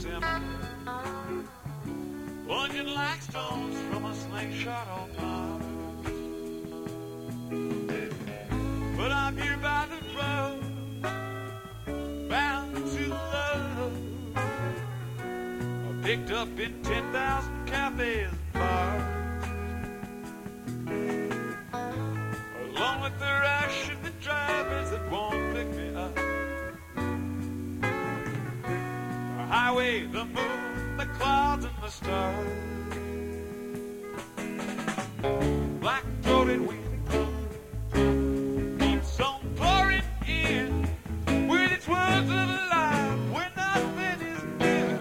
December, plunging like stones from a slingshot on Mars. But I'm here by the road, bound to love, picked up in 10,000 cafes and bars, along with the rush of the drivers that won't pick me up. The highway, the moon, the clouds, and the stars. Black-throated wind keeps on pouring in with its words of life where nothing is new.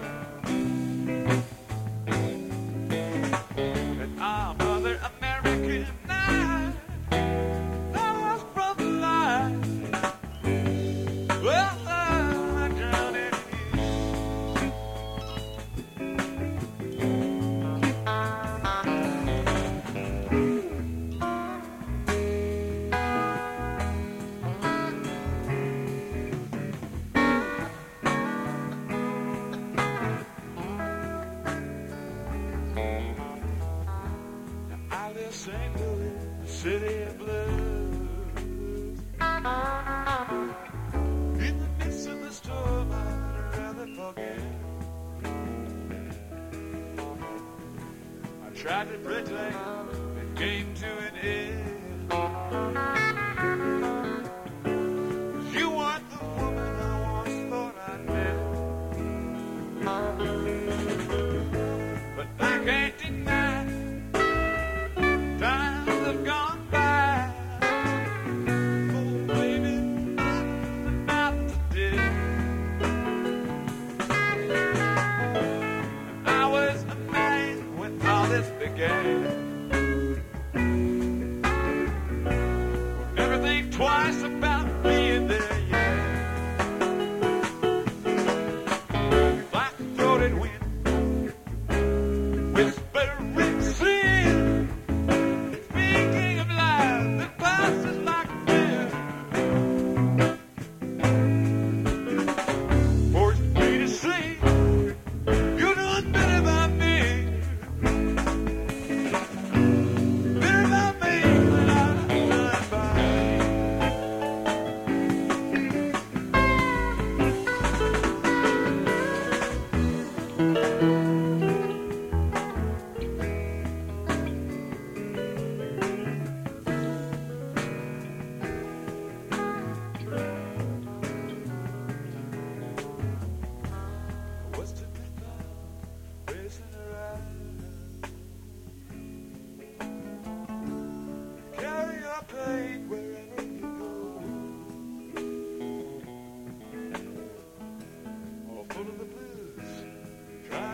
And I'm Mother American now. That was from the line. Well, I drowned in St. Louis, the city of blues. In the midst of the storm, I'd rather forget. I tried to pretend it came to an end. 'Cause you weren't the woman I once thought I'd met. But I can't deny times have gone by. Oh, baby, not today. And I was amazed when all this began. Never think twice about being there, yeah. Black-throated wind, whispering sin. Speaking of life that passes like wind, forced me to see you know better about me, better about me than I stand by. What's to be found, racing around? Carry your pain wherever you go. All full of the blues, try